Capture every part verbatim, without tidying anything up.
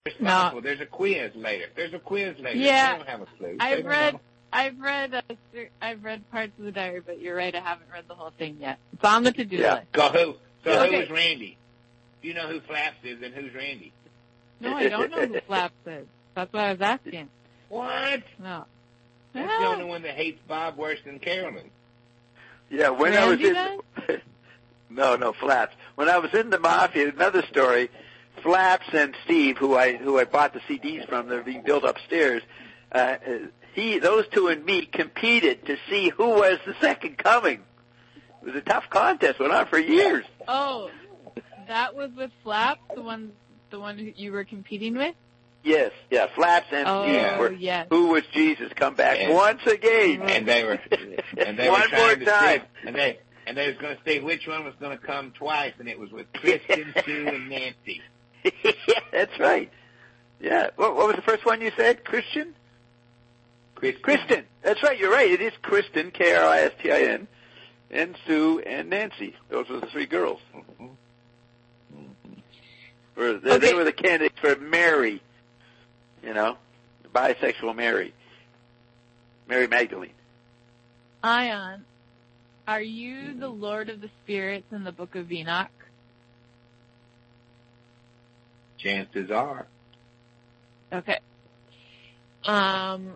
responsible. No. There's a quiz later. There's a quiz later. Yeah, they don't have a clue. I've read, know. I've read, uh, I've read parts of the diary, but you're right. I haven't read the whole thing yet. It's on the to-do yeah. list. So who? So okay. who's Randy? Do you know who Flaps is and who's Randy? No, I don't know who Flaps is. That's what I was asking. What? No. That's yeah. the only one that hates Bob worse than Carolyn. Yeah, when Randy I was in... no, no, Flaps. When I was in the Mafia, another story, Flaps and Steve, who I who I bought the C Ds from, they're being built upstairs, uh, he, those two and me competed to see who was the second coming. It was a tough contest, went on for years. Oh, that was with Flaps, the one the one who you were competing with? Yes, yeah, Flaps and oh, Steve were, yes. who was Jesus, come back and, once again. And they were, and they one were trying more to time. See, and they, and they was going to see which one was going to come twice, and it was with Kristen, Sue, and Nancy. Yeah, that's right. Yeah, what, what was the first one you said? Christian? Kristen. Kristen. That's right, you're right. It is Kristen, K R I S T I N, and Sue and Nancy. Those were the three girls. Mm-hmm. Mm-hmm. They, okay. they were the candidates for Mary, you know, the bisexual Mary, Mary Magdalene. Ion, are you the Lord of the Spirits in the Book of Enoch? Chances are. Okay. Um,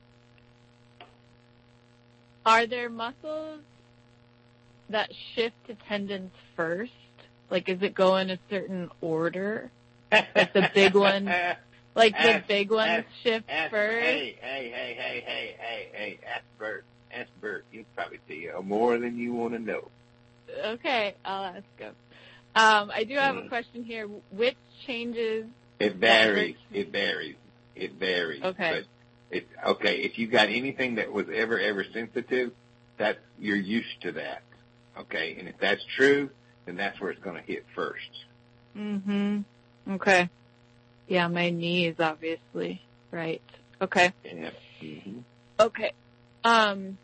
are there muscles that shift to tendons first? Like, is it go in a certain order? Like the big one, like the ask, big ones ask, shift ask, first? Hey, hey, hey, hey, hey, hey, hey, ask Bert. Ask Bert. He'll probably tell you more than you want to know. Okay, I'll ask him. Um, I do have mm. a question here. Which changes... It varies. It varies. It varies. Okay. But it, okay, if you got anything that was ever, ever sensitive, that you're used to that. Okay, and if that's true, then that's where it's going to hit first. Mm-hmm. Okay. Yeah, my knees, obviously. Right. Okay. Yeah. Mm-hmm. Okay. Um,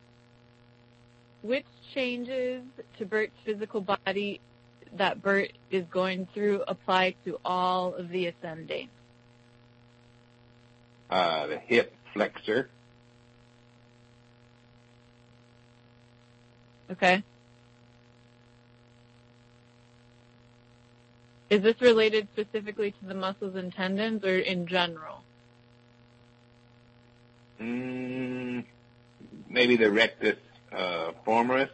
which changes to Bert's physical body that Bert is going through apply to all of the ascending? Uh, the hip flexor. Okay. Is this related specifically to the muscles and tendons or in general? Mm, maybe the rectus uh, femoris.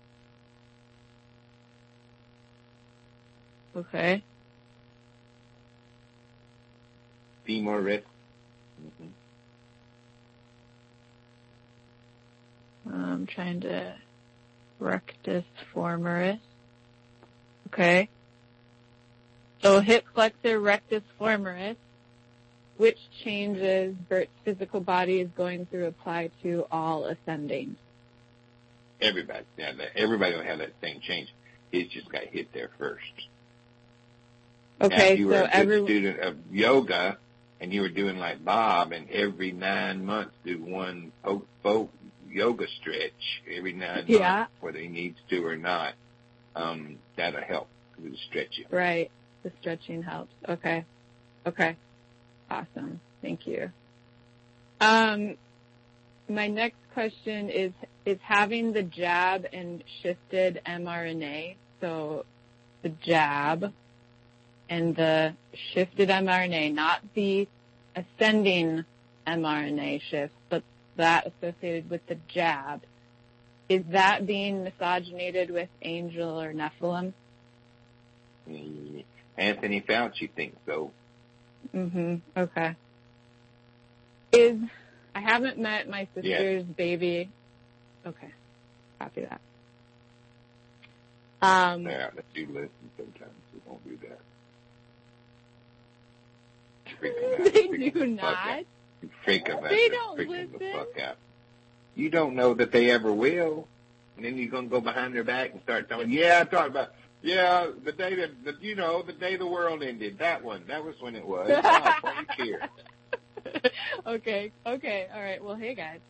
Okay. Femoris. Mm-hmm. I'm trying to... Rectus femoris. Okay. So hip flexor, rectus femoris. Which changes Bert's physical body is going through apply to all ascending? Everybody. Yeah, everybody will have that same change. He's just got hit there first. Okay, now, if you were so a good every student of yoga and you were doing like Bob and every nine months do one poke, poke yoga stretch every nine yeah. months, whether he needs to or not, um, that'll help with stretch you. Right. The stretching helps. Okay. Okay. Awesome. Thank you. Um, my next question is, is having the jab and shifted mRNA, so the jab and the shifted mRNA, not the ascending mRNA shift, but that associated with the jab, is that being misoginated with Angel or Nephilim? Anthony Fauci thinks so. Mm-hmm. Okay. Is, I haven't met my sister's yes. baby. Okay. Copy that. Um, yeah, but you listen sometimes. We don't do that. Out, they do not. You freak them out. They don't listen. listen. The fuck out. You don't know that they ever will. And then you're going to go behind their back and start telling, yeah, I talked about, yeah, the day that, the, you know, the day the world ended. That one. That was when it was. Oh, why you care? Okay. Okay. All right. Well, hey, guys.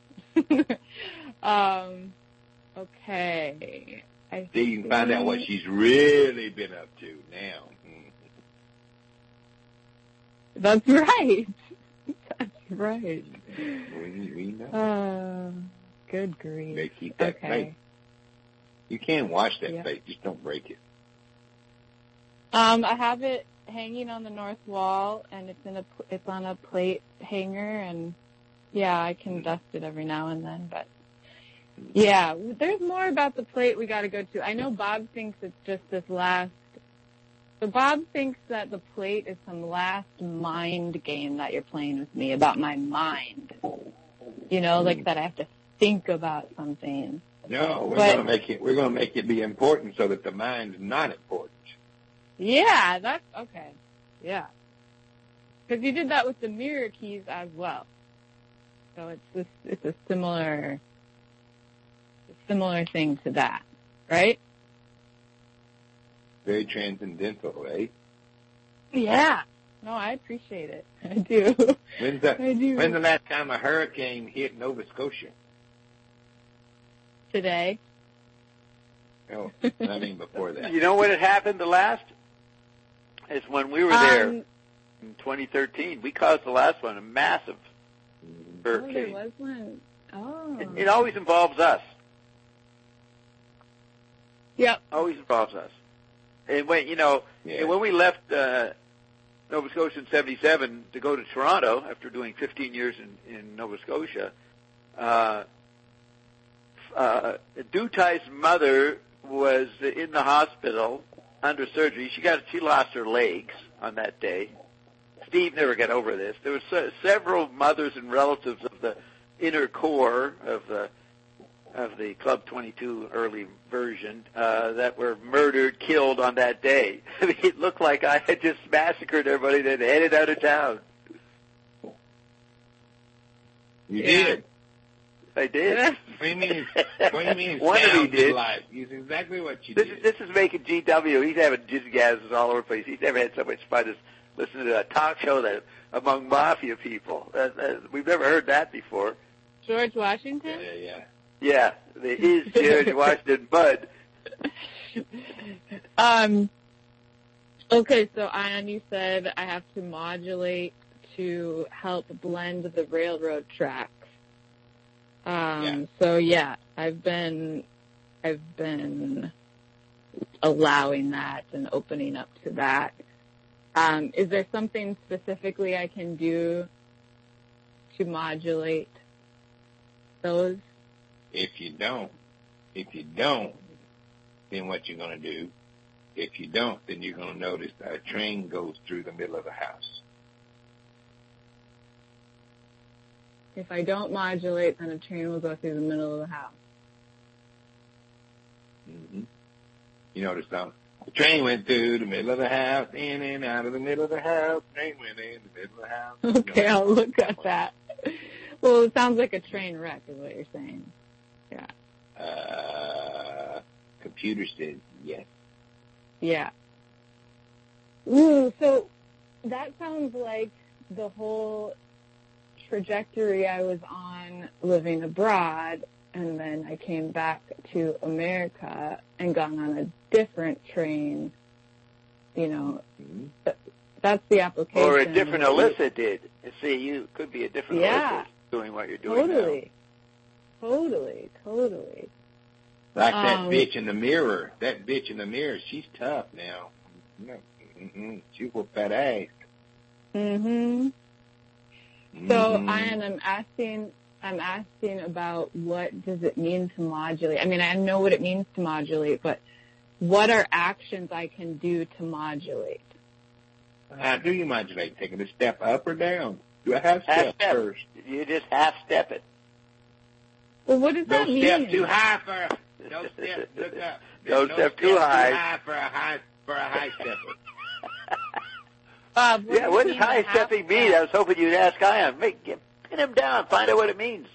um, okay. I See, you can find out what she's really been up to now. That's right. That's right. We, we know. Uh, good grief. They keep that okay. plate. You can wash that Yep. plate, just don't break it. Um, I have it hanging on the north wall, and it's in a it's on a plate hanger, and yeah, I can dust it every now and then. But yeah, there's more about the plate we got to go to. I know Bob thinks it's just this last. So Bob thinks that the plate is some last mind game that you're playing with me about my mind. You know, like that I have to think about something. No, we're But- gonna make it. We're gonna make it be important so that the mind's not important. Yeah, that's okay. Yeah. Because you did that with the mirror keys as well. So it's this, it's a similar, a similar thing to that, right? Very transcendental, right? Yeah. No, I appreciate it. I do. When's the I do. When's the last time a hurricane hit Nova Scotia? Today. No, I mean before that. You know when it happened the last? It's when we were there Um, in twenty thirteen. We caused the last one, a massive oh, there hurricane. was one. Oh. It, it always involves us. Yep. Always involves us. And when you know, Yeah. and when we left uh, Nova Scotia in seventy-seven to go to Toronto after doing fifteen years in, in Nova Scotia, uh, uh, Dutai's mother was in the hospital under surgery. She got she lost her legs on that day. Steve never got over this. There were se- several mothers and relatives of the inner core of the of the Club twenty-two early version uh, that were murdered, killed on that day. I mean, it looked like I had just massacred everybody that headed out of town. You Yeah. did. I did. What do you mean? What do you mean? One of you sound did. life? It's exactly what you This did. is this is making G W. He's having jizz all over the place. He's never had so much fun as listening to a talk show that among mafia people. Uh, uh, we've never heard that before. George Washington? Yeah, yeah. Yeah, there is George Washington Bud. Um, okay, so Ian, you said I have to modulate to help blend the railroad tracks. Um, Yeah. So yeah, I've been, I've been allowing that and opening up to that. Um, is there something specifically I can do to modulate those? If you don't, if you don't, then what you're going to do, if you don't, then you're going to notice that a train goes through the middle of the house. If I don't modulate, then a train will go through the middle of the house. Mm-hmm. You notice that? The train went through the middle of the house, in and out of the middle of the house. Train went in the middle of the house. Okay, I'll look at that. Well, it sounds like a train wreck is what you're saying. Yeah. Uh, computer says yes. Yeah. Ooh, so that sounds like the whole trajectory I was on living abroad, and then I came back to America and got on a different train. You know, Mm-hmm. that's the application. Or a different Alyssa did. See, you could be a different Yeah. Alyssa doing what you're doing Totally. Totally, totally. Like that Um, bitch in the mirror. That bitch in the mirror, she's tough now. No, mm-mm, she whooped that ass. Mm-hmm. So, Mhm. Ian, I'm asking, I'm asking about what does it mean to modulate? I mean, I know what it means to modulate, but what are actions I can do to modulate? How do you modulate? Taking a step up or down? Do a half now. Half step step. first. You just half step it. Well, what does that Don't mean? step too high for a, don't step, look up. Don't step too high. high for a high, for a high stepper. Bob, what Yeah, does what it does mean to high half stepping mean? step? I was hoping you'd ask Ion. Make, get, pin him down. Find out what it means.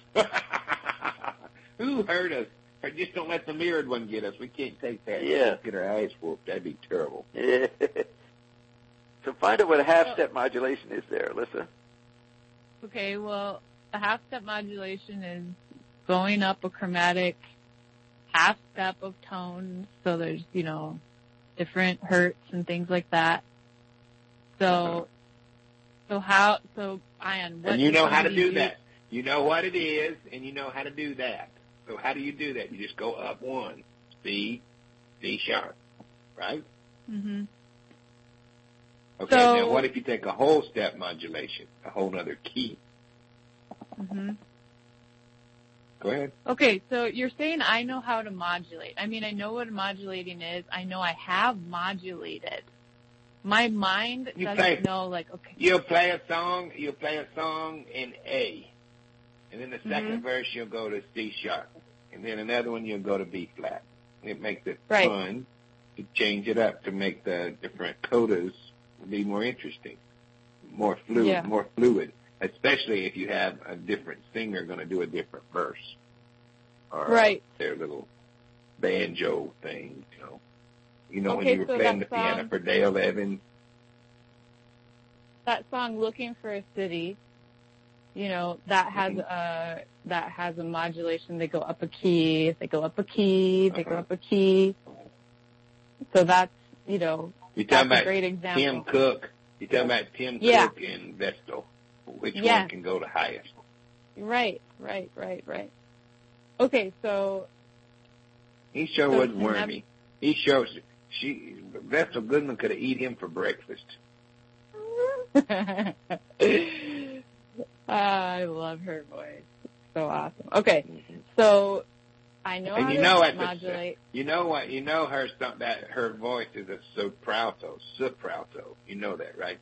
Who hurt us? Or just don't let the mirrored one get us. We can't take that. Yeah. Get our eyes whooped. That'd be terrible. Yeah. So find out what a half step modulation is there, Alyssa. Okay, well, a half step modulation is going up a chromatic half step of tones. So there's, you know, different hertz and things like that. So So how? So Ian, what? And you know how to do do you that. You know what it is, and you know how to do that. So how do you do that? You just go up one, C, C sharp, right? Mm-hmm. Okay, So, now what if you take a whole step modulation, a whole other key? Mm-hmm. Go ahead. Okay, so you're saying I know how to modulate. I mean, I know what modulating is. I know I have modulated. My mind You doesn't play, know, like, okay. You'll play a song, you'll play a song in A. And then the second Mm-hmm. verse, you'll go to C sharp. And then another one, you'll go to B flat. It makes it Right. fun to change it up to make the different codas be more interesting, more fluid, Yeah. more fluid, especially if you have a different singer going to do a different verse. Or Right. their little banjo thing, you know. You know, Okay, when you were so playing the that piano song- for Dale Evans. That song, Looking for a City, you know, that has Mhm. a, that has a modulation. They go up a key, they go up a key, they go Uh-huh. up a key. So that's, you know, You're that's talking a about great example. Tim Cook. You're talking about Tim Yeah. Cook and Vestal. Which Yes. one can go to highest? Right, right, right, right. Okay, so He sure So wasn't to nev- wormy. He sure, she, Vestal Goodman could have eat him for breakfast. I love her voice. It's so awesome. Okay, Mm-hmm. so I know And how you to know, at the, modulate. you know what? You know her some- that her voice is a sopralto, sopralto. You know that, right?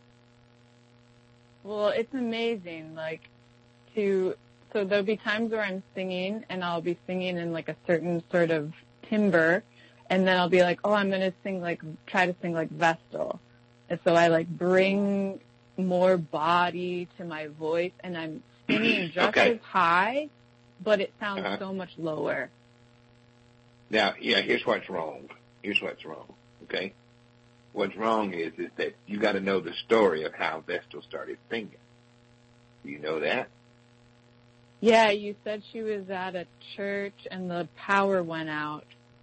Well, it's amazing. Like to so there'll be times where I'm singing and I'll be singing in like a certain sort of timbre, and then I'll be like, oh, I'm gonna sing like try to sing like Vestal, and so I like bring more body to my voice, and I'm singing just Okay. as high, but it sounds Uh-huh. so much lower. Now, yeah, here's what's wrong. Here's what's wrong, okay? What's wrong is is that you got to know the story of how Vestal started singing. Do you know that? Yeah, you said she was at a church and the power went out,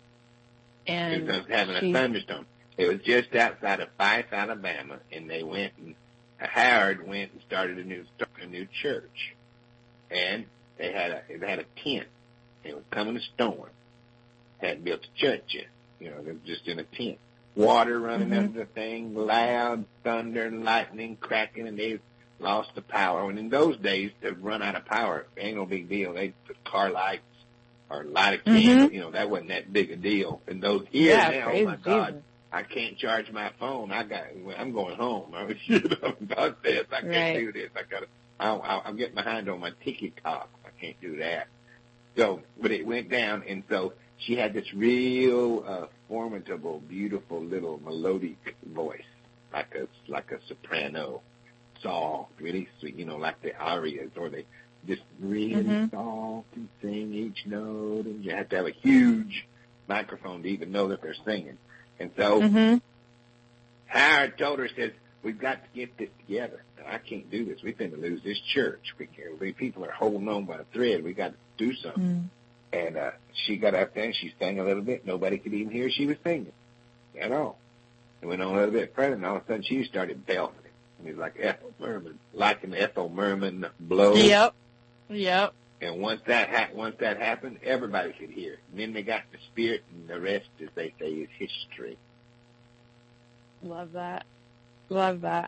and It was having she, a thunderstorm. It was just outside of Fife, Alabama, and they went and Howard went and started a new a new church, and they had a they had a tent. It was coming a storm. Hadn't built a church yet. You know, they were just in a tent. Water running Mhm. under the thing, loud thunder, lightning cracking, and they lost the power. And in those days, to run out of power ain't no big deal. They put car lights or light a candle. Mhm. You know, that wasn't that big a deal. In those years yeah, now, praise oh my God, Jesus. I can't charge my phone. I got. I'm going home. I was shit about this. I can't Right. do this. I gotta. I'll, I'll, I'm getting behind on my ticket cost. I can't do that. So, but it went down, and so she had this real uh, formidable, beautiful little melodic voice, like a like a soprano, soft, really sweet. You know, like the arias, or they just really Mhm. soft and sing each note, and you have to have a huge microphone to even know that they're singing. And so Mhm. Howard told her, says, we've got to get this together. I can't do this. We've been to lose this church. We can't, we, people are holding on by a thread. We got to do something. Mm. And uh, she got up there and she sang a little bit. Nobody could even hear she was singing at all. It went on a little bit further, and all of a sudden she started belting it. It was like Ethel Merman, like an Ethel Merman blow. Yep. Yep. And once that ha- once that happened, everybody could hear it. And then they got the spirit, and the rest, as they say, is history. Love that. Love that.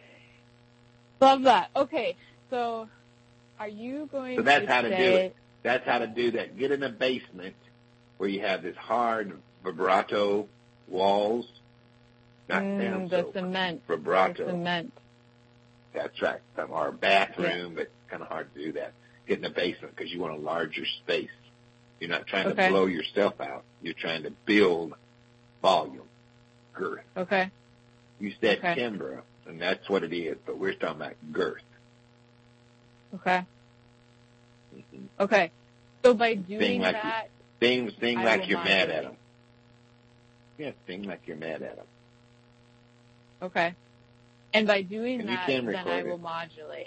Love that. Okay, so are you going So that's to how to do say, it. That's how to do that. Get in a basement where you have this hard vibrato walls. Not mm, sound the so cement? vibrato. The cement. That's right. Or a bathroom, but it's kind of hard to do that. Get in a basement because you want a larger space. You're not trying Okay. to blow yourself out. You're trying to build volume, girth. Okay. You said Okay. timbre, and that's what it is, but we're talking about girth. Okay. Mm-hmm. Okay. So by doing Sing like that, Sing, sing I like will you're mad at modulate. them. Yeah, sing like you're mad at them. okay. And by doing And you that, can then I record it. will modulate.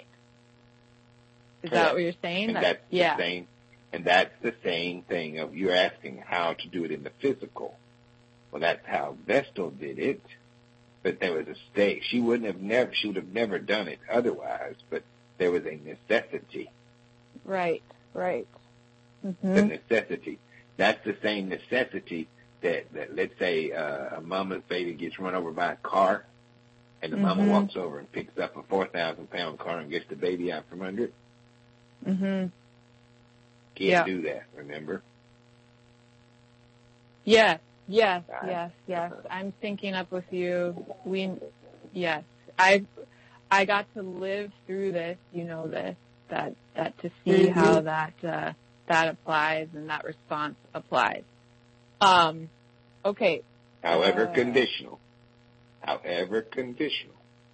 Is Correct. that what you're saying? And That- that's yeah. the same. And that's the same thing of you're asking how to do it in the physical. Well, that's how Vestal did it. but there was a stake. She wouldn't have never, she would have never done it otherwise, but there was a necessity. Right, right. Mm-hmm. The necessity. That's the same necessity that, that let's say uh, a mama's baby gets run over by a car, and the mm-hmm. mama walks over and picks up a four thousand pound car and gets the baby out from under it. Mm-hmm. Can't yeah. do that, remember? Yes, yes, Right. yes, yes. I'm syncing up with you. We, yes. I I got to live through this, you know this, that, that to see mm-hmm. how that uh, that applies and that response applies. Um, okay. However uh, conditional. However conditional.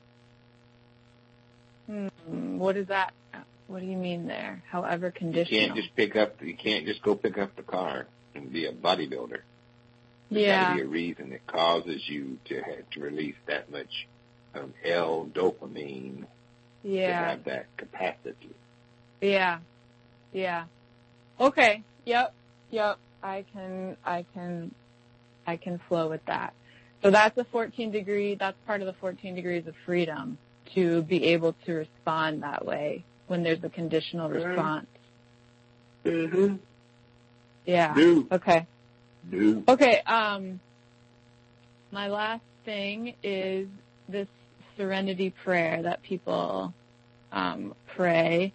Hmm, what is that? What do you mean there? However conditional. You can't just pick up. You can't just go pick up the car and be a bodybuilder. There's yeah. got to be a reason that causes you to have to release that much um, L-dopamine yeah. to have that capacity. Yeah. Yeah. Okay. Yep. Yep. I can. I can. I can flow with that. So that's a fourteen degree. That's part of the fourteen degrees of freedom to be able to respond that way when there's a conditional response. Mm-hmm. Yeah. Do. Okay. Do. Okay. Um, my last thing is this serenity prayer that people um, pray.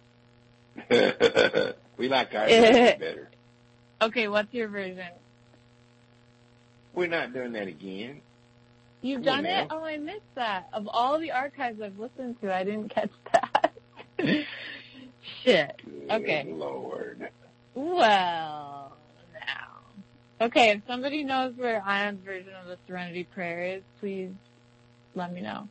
We like our version better. Okay, what's your version? We're not doing that again. You've Come done on it? now. Oh, I missed that. Of all the archives I've listened to, I didn't catch that. Shit. Okay. Good Lord. Well, now. Okay, if somebody knows where Ion's version of the Serenity Prayer is, please let me know.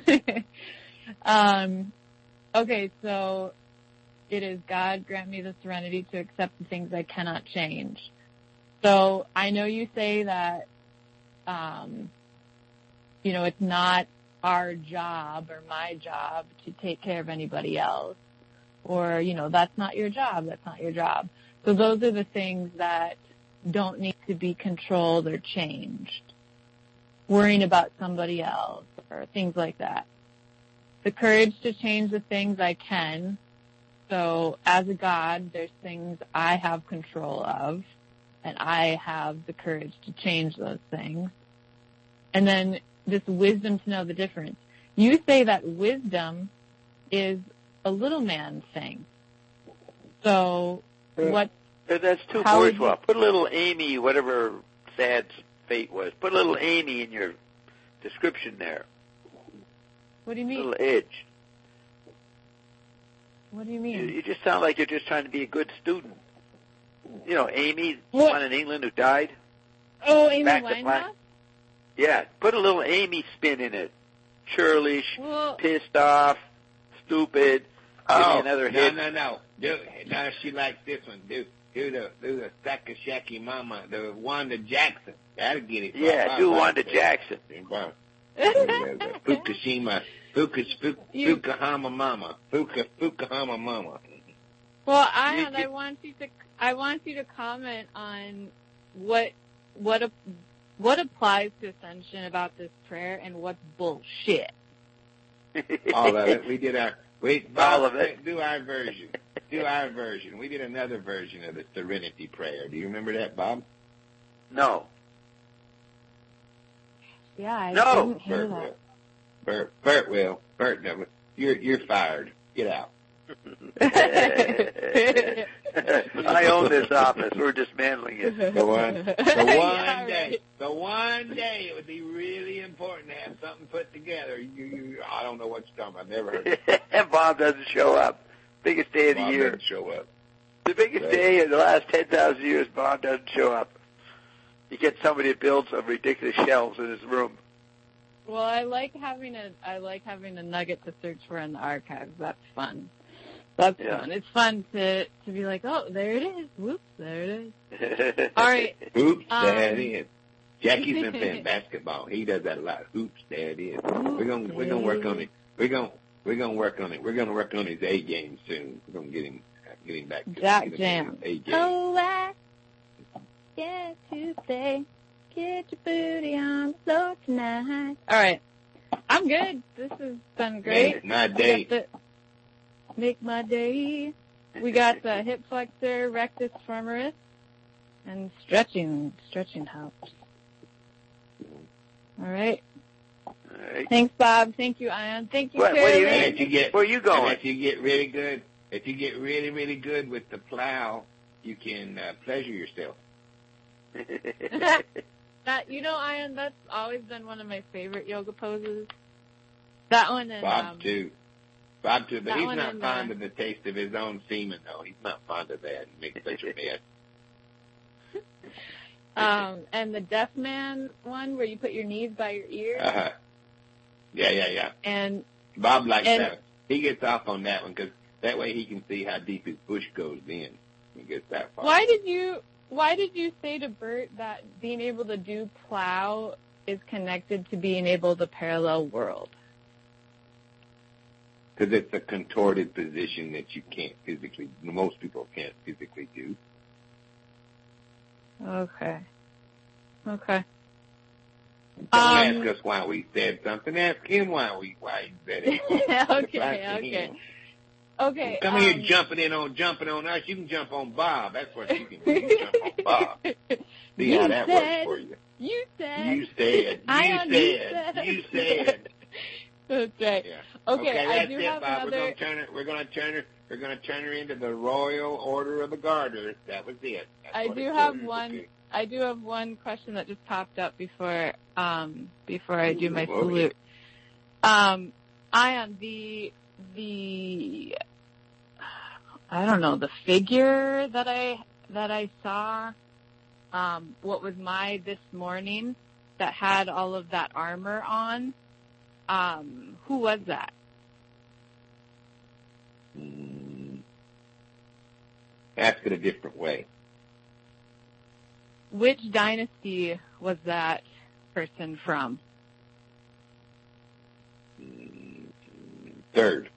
um, okay, so it is, God grant me the serenity to accept the things I cannot change. So I know you say that, um, you know, it's not our job or my job to take care of anybody else. Or, you know, that's not your job. That's not your job. So those are the things that don't need to be controlled or changed. Worrying about somebody else or things like that. The courage to change the things I can. So as a God, there's things I have control of, and I have the courage to change those things. And then this wisdom to know the difference. You say that wisdom is a little man thing. So what? That's too how would bourgeois. you- Put a little Amy, whatever Thad's fate was. Put a little Amy in your description there. What do you A mean? little edge. What do you You, mean? you just sound like you're just trying to be a good student. You know, Amy, What? one in England who died. Oh, Amy back to Winehouse? black. Yeah, put a little Amy spin in it. Churlish, Well, pissed off, stupid. Give me Oh, another no, hit. no, no. Do, now she likes this one. Do, do the, do the Saka Shaki Mama, the Wanda Jackson. That'll get it. Yeah, Wow, do wow, Wanda wow. Jackson. Wow. The Fukushima, Fukush, Fuk, You- Fukuhama Mama, Fuka, Fukuhama Mama. well, Ion, You- I want you to I want you to comment on what what a, what applies to Ascension about this prayer and what's bullshit. All of it. We did our, we, All of it. Do our version. Do our version. We did another version of the Serenity Prayer. Do you remember that, Bob? No. Yeah, I No. didn't hear Bert that. will. Bert, Bert will. Bert, no. You're, you're fired. Get out. I own this office. We're dismantling it. The one, the one Yeah, day, right. the one day it would be really important to have something put together. You, you, I don't know what you're talking about. I've never heard of And Bob doesn't show up. Biggest day of the Bob year. doesn't show up. The biggest Right. day in the last ten thousand years, Bob doesn't show up. You get somebody to build some ridiculous shelves in his room. Well, I like having a I like having a nugget to search for in the archives. That's fun. That's Yeah. fun. It's fun to to be like, oh, there it is. Whoops, there it is. All right. Oops, Um, there it is. Jackie's been playing basketball. He does that a lot. Oops, there it is. We're gonna we're gonna work on it. We're gonna we're gonna work on it. We're gonna work on his A game soon. We're gonna get him get him back to Jack get him Jam. his A game. Oh, I get to say. Get your booty on the floor tonight. All right. I'm good. This has been great. Make my day. The, make my day. We got the hip flexor, rectus femoris, and stretching. Stretching helps. All right. All right. Thanks, Bob. Thank you, Ian. Thank you, What- what do you Carolyn. And if you get, Where you going? and if you get really good, if you get really, really good with the plow, you can uh, pleasure yourself. That, you know, Ian, that's always been one of my favorite yoga poses. That one and Bob um, too. Bob too, but that he's one not and, fond uh, of the taste of his own semen, though. He's not fond of that. He makes such a mess. um, and the deaf man one where you put your knees by your ears. Uh-huh. Yeah, yeah, yeah. And Bob likes And- that. He gets off on that one because that way he can see how deep his bush goes in. He gets that far. why did you why did you say to Bert that being able to do plow is connected to being able to parallel world? Because it's a contorted position that you can't physically, most people can't physically do. Okay. Okay. Don't Um, ask us why we said something. Ask him why we why he said it. okay, Surprise to okay. him. Okay. Come um, here jumping in on jumping on us. You can jump on Bob. That's what you can do. You can jump on Bob. See You how that said- works for you. You said. You said. I You understand. said. You said. That's right. Yeah. Okay, I that's do it, have Bob. another. We're gonna turn her. We're gonna turn her. We're gonna turn her into the Royal Order of the Garter. That was it. That's I what do it have was. one. Okay. I do have one question that just popped up before um before I do my Ooh, okay. salute. Um, Ion, the the I don't know the figure that I that I saw. Um, what was my this morning that had all of that armor on? Um, who was that? Mm. Ask it a different way. Which dynasty was that person from? Mm. Third.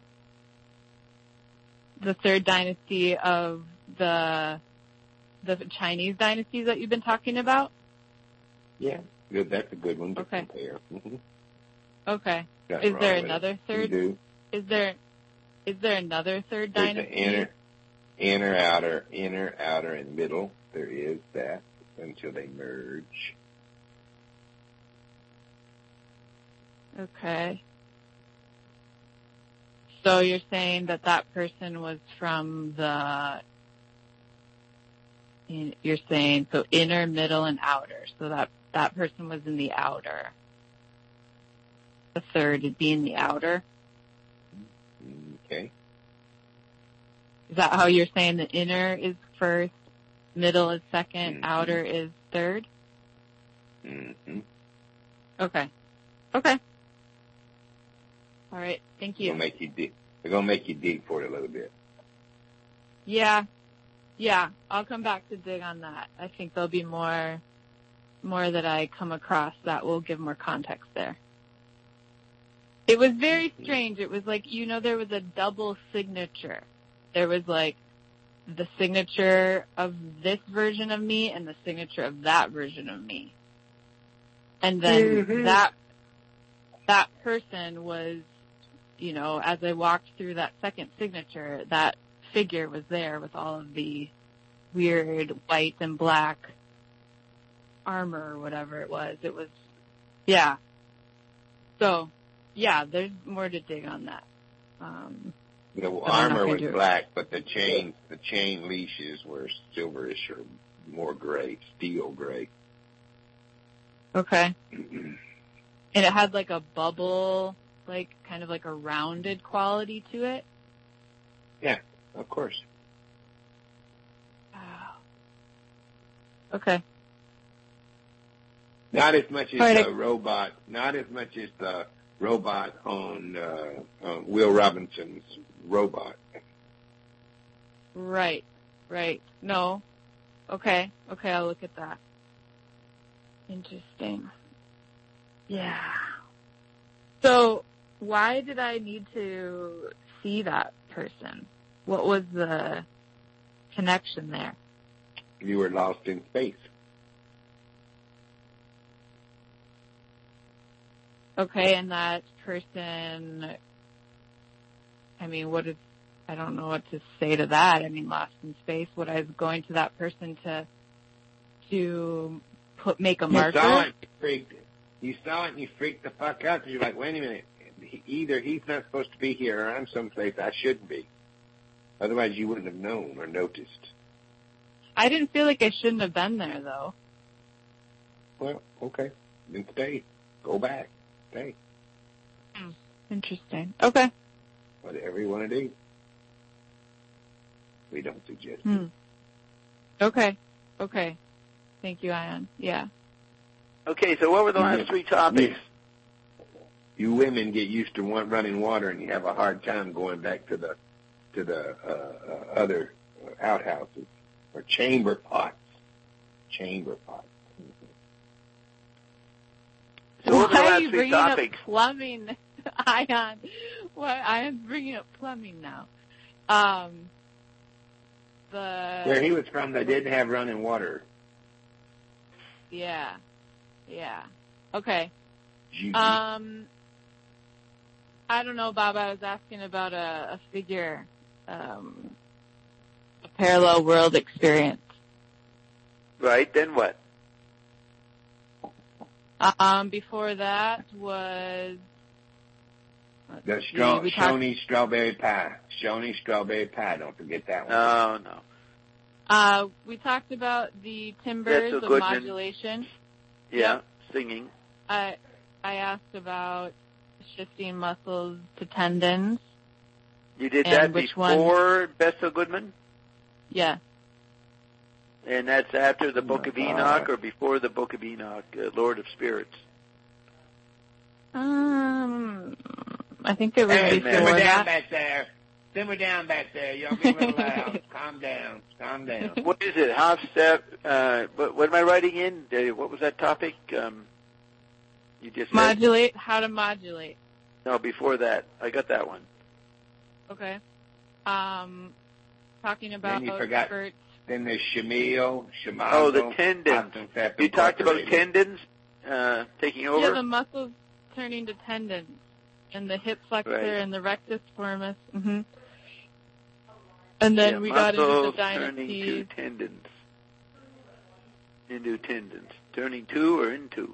The third dynasty of the the Chinese dynasties that you've been talking about? Yeah. Good. That's a good one to Okay. compare. Mm-hmm. Okay. Nothing Is wrong there with another it. third? You do. Is there is there another third There's dynasty? the inner, inner, outer, inner, outer, and middle. There is that until they merge. Okay. So you're saying that that person was from the, you're saying, so inner, middle, and outer. So that, that person was in the outer. The third would be in the outer. Okay. Is that how you're saying the inner is first, middle is second, Mhm. outer is third? Mm-hmm. Okay. Okay. All right. Thank They're you. gonna make you dig. They're gonna make you dig for it a little bit. Yeah. Yeah. I'll come back to dig on that. I think there'll be more, more that I come across that will give more context there. It was very strange. It was like, you know, there was a double signature. There was like the signature of this version of me and the signature of that version of me. And then Mhm. that, that person was, you know, as I walked through that second signature, that figure was there with all of the weird white and black armor or whatever it was. It was, yeah. So, yeah, there's more to dig on that. Um, The I'm not armor gonna was do it. black, but the chain, the chain leashes were silverish or more gray, steel gray. okay. And it had like a bubble, like kind of like a rounded quality to it. Yeah, of course. Wow. Okay. Not as much as All right, the I- robot, not as much as the robot on uh, uh, Will Robinson's robot. Right. Right. No. Okay. Okay, I'll look at that. Interesting. Yeah. So, why did I need to see that person? What was the connection there? You were lost in space. Okay, and that person, I mean, what is, I don't know what to say to that. I mean, lost in space, what I was going to that person to, to put, make a marker? You saw it, you freaked it. You saw it and you freaked the fuck out because you're like, wait a minute. Either he's not supposed to be here or I'm someplace I shouldn't be. Otherwise you wouldn't have known or noticed. I didn't feel like I shouldn't have been there, though. Well, okay. Then stay. Go back. Stay. Hmm. Interesting. Okay. Whatever you want to do. We don't suggest hmm. it. Okay. Okay. Thank you, Ion. Yeah. Okay, so what were the last three topics? You women get used to one running water, and you have a hard time going back to the to the uh, uh, other outhouses or chamber pots. Chamber pots. So what were the Why are last you three bringing topics? up plumbing, Ion? Why Ion's bringing up plumbing now? Um, the Where he was from, they didn't have running water. yeah, yeah. Okay. Judy. Um, I don't know, Bob. I was asking about a, a figure, um, a parallel world experience. Right, then what? Um, before that was The straw, we talked- Shoney strawberry pie. Shoney strawberry pie. Don't forget that one. No, no. uh, we talked about the timbers That's a of good one. modulation. Yeah, Yep. singing. I I asked about shifting muscles to tendons. You did And that which one? before Bessel Goodman? Yeah. And that's after the Book Oh, of God. Enoch or before the Book of Enoch, uh, Lord of Spirits? Um, I think it was Hey, before simmer down that. back there. Simmer down back there. Y'all get a little loud. Calm down. Calm down. What is it? Half step? Uh, what, what am I writing in? Uh, what was that topic? Um, you just said? Modulate, how to modulate. No, before that. I got that one. Okay. Um, talking about you forgot- spurts. Then there's Shamil, Shamazo. Oh, the tendons. Optum You talked about Incorporated. tendons uh, taking over? Yeah, the muscles turning to tendons. And the hip flexor Right. and the rectus formis. hmm And then Yeah, we got into the muscles turning dynasties. to tendons. Into tendons. Turning to or into?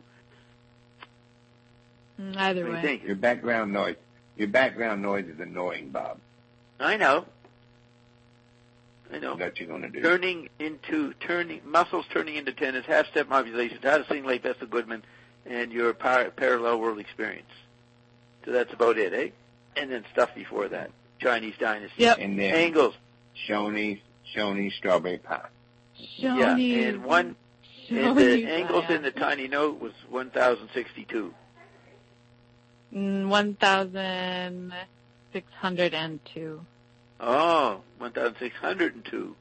Mm, Either What do way. you think? Your background noise. Your background noise is annoying, Bob. I know. I know. What you gonna do? Turning into, turning, muscles turning into tendons, half-step modulation, how to sing like Bessel Goodman, and your par- parallel world experience. So that's about it, eh? And then stuff before that. Chinese dynasty. Yep. And then Angles. Shoney's, Shoney's strawberry pie. Yeah, Shoney's- and one, and Shoney's the angles in the diameter. tiny note was one thousand sixty-two. Mm, one thousand six hundred two. Oh, one thousand six hundred two.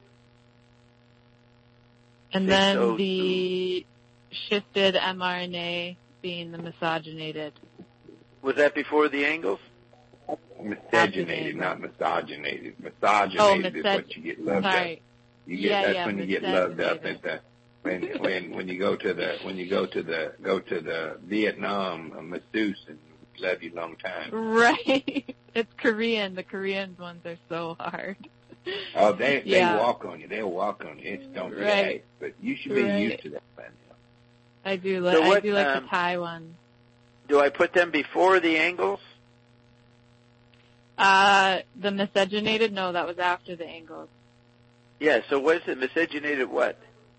And six then oh two. the shifted mRNA being the misoginated. Was that before the angles? Miscegenated, not misogynated. Misogynated Oh, is misog- what you get loved Sorry. up. You get Yeah, that's yeah, when you get loved up miscegenated. at the when when when you go to the when you go to the go to the Vietnam uh, masseuse and love you long time. Right. It's Korean. The Korean ones are so hard. Oh, they they Yeah. walk on you. They'll walk on you. It's don't Right. react. But you should be Right. used to that by now. I do like So I what, do like um, the Thai one. Do I put them before the angles? Uh the miscegenated, no, that was after the angles. Yeah, so what is it? Miscegenated what?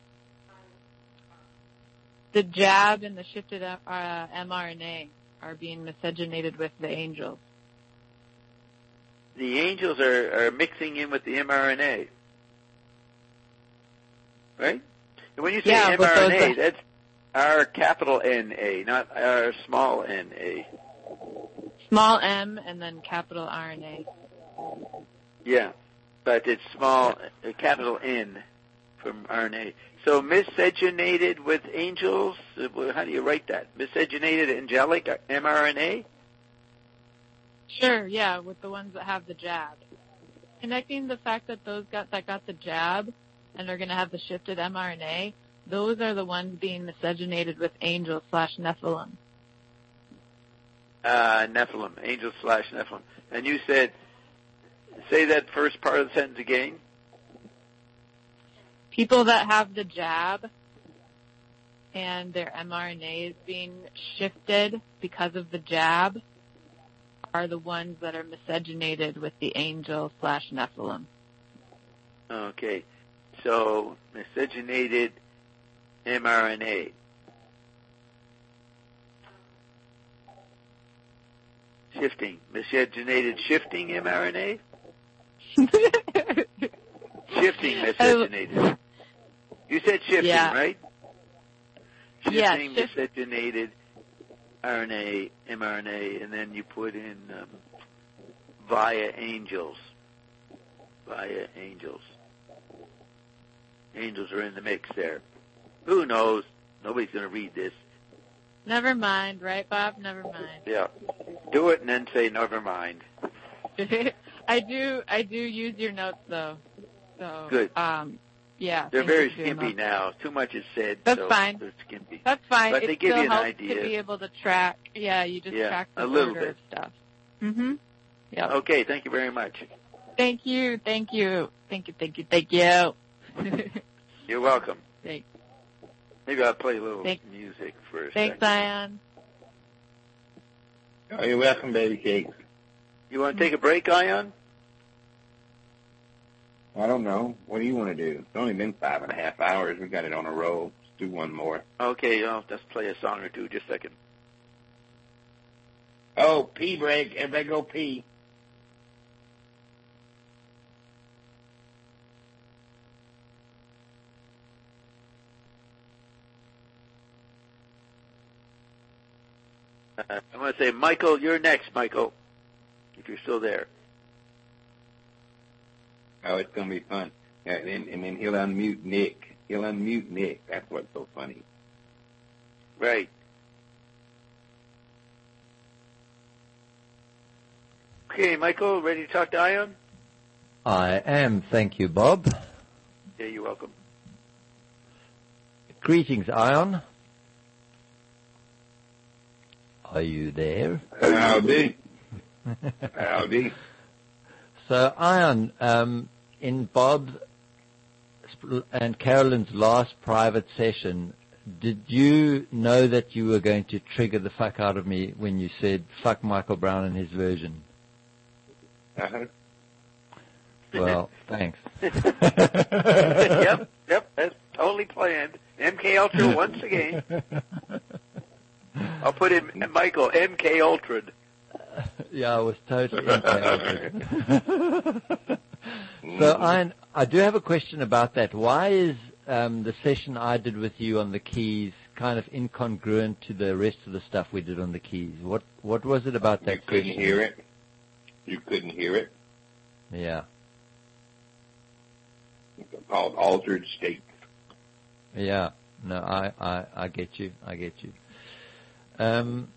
The jab and the shifted uh, mRNA are being miscegenated with the angels. The angels are, are mixing in with the mRNA. Right? And when you say Yeah, but those mRNA, are- that's R capital N A, not R small N A. Small m and then capital R N A. Yeah, but it's small, uh, capital N from R N A. So miscegenated with angels, uh, well, how do you write that? Miscegenated angelic uh, mRNA? Sure, yeah, with the ones that have the jab. Connecting the fact that those got that got the jab and are going to have the shifted mRNA, those are the ones being miscegenated with angels slash Nephilim. uh, Nephilim, angels slash Nephilim. And you said, say that first part of the sentence again. People that have the jab and their mRNA is being shifted because of the jab are the ones that are miscegenated with the angel slash Nephilim. Okay. So, miscegenated mRNA. Shifting. Miscegenated shifting mRNA? Shifting miscegenated. You said shifting, yeah. right? Shifting yeah, shift- miscegenated R N A, mRNA, and then you put in um, via angels. Via angels. Angels are in the mix there. Who knows? Nobody's going to read this. Never mind, right, Bob? Never mind. Yeah. Do it and then say never mind. I do I do use your notes, though. So, Good. Um, yeah. They're very skimpy now. Too much is said. That's so fine. They're skimpy. That's fine. But it they give still you an helps idea. to be able to track. Yeah, you just Yeah, track the a little order bit. of stuff. Mm-hmm. Yeah. Okay, thank you very much. Thank you. Thank you. Thank you. Thank you. Thank you. You're welcome. Thanks. Maybe I'll play a little Thanks. music for a Thanks, second. Ian. Oh, you're welcome, baby cakes. You want to take a break, Ion? I don't know. What do you want to do? It's only been five and a half hours. We got it on a roll. Let's do one more. Okay, I'll just play a song or two. Just a second. Oh, pee break. Everybody go pee. Uh, I'm going to say, Michael, you're next, Michael, if you're still there. Oh, it's going to be fun. Yeah, and, then, and then he'll unmute Nick. He'll unmute Nick. That's what's so funny. Right. Okay, Michael, ready to talk to Ion? I am, thank you, Bob. Yeah, you're welcome. Greetings, Ion. Are you there? Howdy. Howdy. So, Ion, um, in Bob and Carolyn's last private session, did you know that you were going to trigger the fuck out of me when you said, fuck Michael Brown and his version? Uh-huh. Well, thanks. Yep, yep, that's totally planned. M K Ultra once again. I'll put in Michael M K Ultra. Yeah, I was totally impaired. So, Ian, I do have a question about that. Why is um, the session I did with you on the keys kind of incongruent to the rest of the stuff we did on the keys? What What was it about that You couldn't session? hear it. You couldn't hear it. Yeah. It's called altered state. Yeah. No, I, I, I get you. I get you. Um,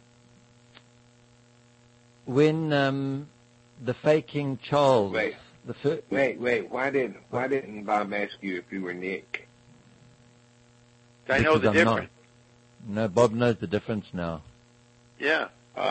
when um, the fake King Charles, Wait. the fir- Wait, wait. Why didn't Why didn't Bob ask you if you were Nick? I know because the I'm difference. Not. No, Bob knows the difference now. Yeah.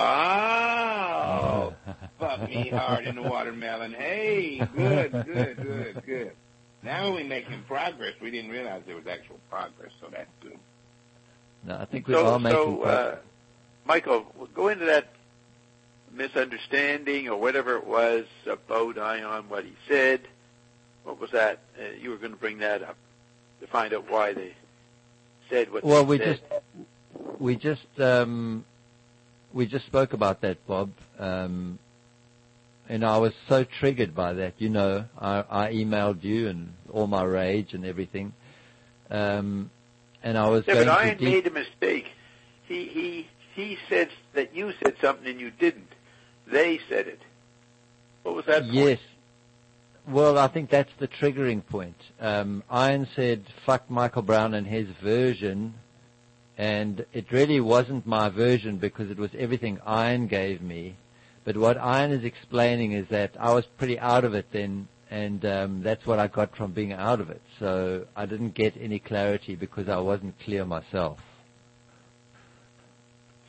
Oh, fuck me hard in the watermelon. Hey, good, good, good, good. Now we're making progress. We didn't realize there was actual progress, so that's good. No, I think we So, are making so uh, progress. Michael, go into that misunderstanding or whatever it was about Ion, what he said. What was that? Uh, you were going to bring that up to find out why they said what Well, they we said. just we just um, we just spoke about that, Bob. Um, and I was so triggered by that. You know, I, I emailed you and all my rage and everything. Um, and I was Yeah, going but to Ian deep- made a mistake. He he he said that you said something and you didn't. They said it. What was that point? Yes. Well, I think that's the triggering point. Um, Ian said, fuck Michael Brown and his version, and it really wasn't my version because it was everything Ian gave me. But what Ian is explaining is that I was pretty out of it then, and um, that's what I got from being out of it. So I didn't get any clarity because I wasn't clear myself.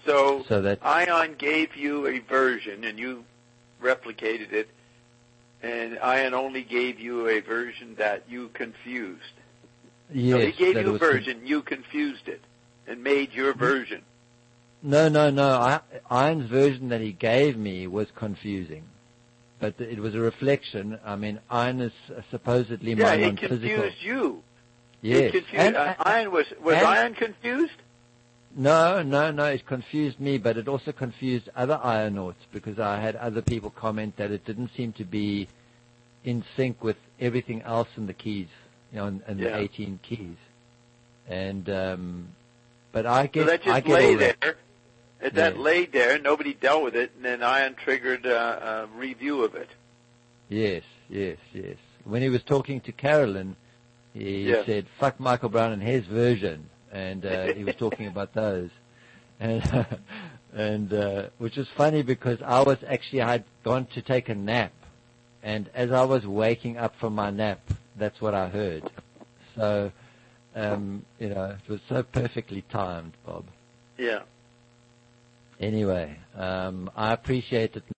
So, So that Ion gave you a version, and you replicated it, and Ion only gave you a version that you confused. yes, So he gave that you it a was version, you confused it, and made your version. No, no, no. I, Iron's version that he gave me was confusing, but it was a reflection. I mean, Iron is supposedly Yeah, my it non-physical. confused you. Yes. It confused, And- uh, Ion was was and- Ion confused? No, no, no. It confused me, but it also confused other Ionauts because I had other people comment that it didn't seem to be in sync with everything else in the keys, you know, in, in Yeah. the eighteen keys. And um, but I get, So that I just get lay all that. there. It, that Yeah. laid there. Nobody dealt with it, and then Ion triggered uh, a review of it. Yes, yes, yes. When he was talking to Carolyn, he Yeah. said, "Fuck Michael Brown and his version," and uh, he was talking about those, and and uh, which is funny because I was actually I had gone to take a nap, and as I was waking up from my nap, that's what I heard. So, um, you know, it was so perfectly timed, Bob. Yeah. Anyway, um, I appreciate it.